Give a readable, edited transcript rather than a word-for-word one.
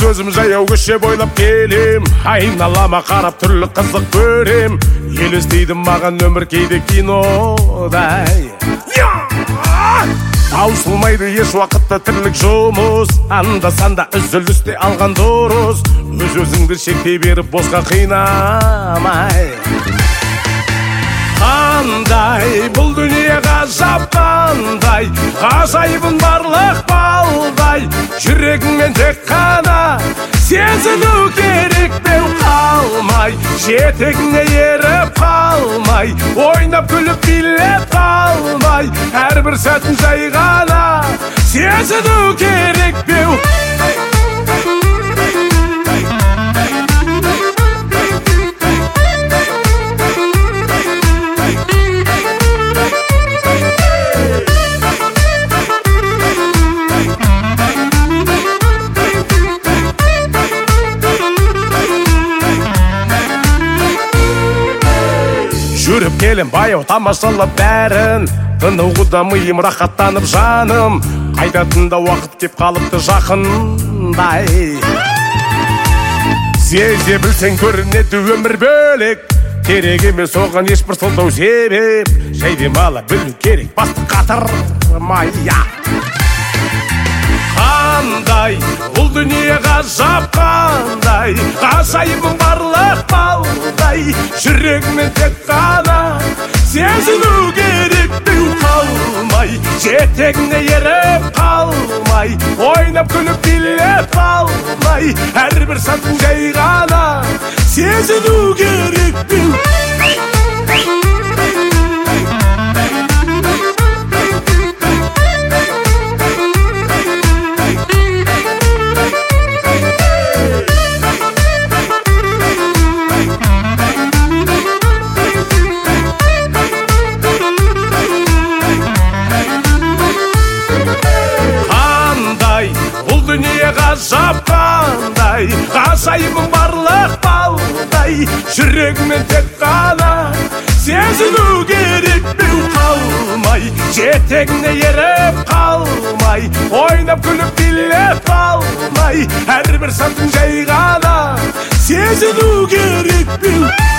өзім жаяу көше бойлап келем, айналама қарап түрлі қызық көрем. Елестейді маған өмір кейде кинодай. Таусылмайды еш уақытта тірлік жұмыс, анда-санда үзілісте алған дұрыс. Өз-өзіңді шектей беріп босқа қинамай. Қандай бұл дүние ғажап, қандай ғажайыбын барлық балдай. Жүрегіңмен тек қана сезіну керек, беу қалмай. Жетегіңе еріп қалмай, ойнап күліп билеп қалмай. Әрбір сәтін жай ғана сезіну керек, беу. Жүріп келем баяу тамашалап бәрін, тынығуда миым рахаттанып жаным. Қайтатында уақыт кеп қалыпты жақындай. Сезе білсең көрінеді өмір бөлек, керек емес оған ешбір сылтау себеп. Жай демала білу керек, басты қатырмай. Қандай бұл дүние ғажап, қандай ғажайыбым барлық балдай. Жүрегімен тек қана сезіну керек, беу қалмай. Жетегіне еріп қалмай, ойнап күліп билеп қалмай. Әрбір сәтін жай ғана сезіну керек, беу. Дүние ғажап, қандай ғажайыбым барлық балдай. Жүрегімен тек қана сезіну керек, беу қалмай. Жетегіне еріп қалмай, ойнап күліп билеп қалмай. Әрбір сәтін жай ғана сезіну керек, беу.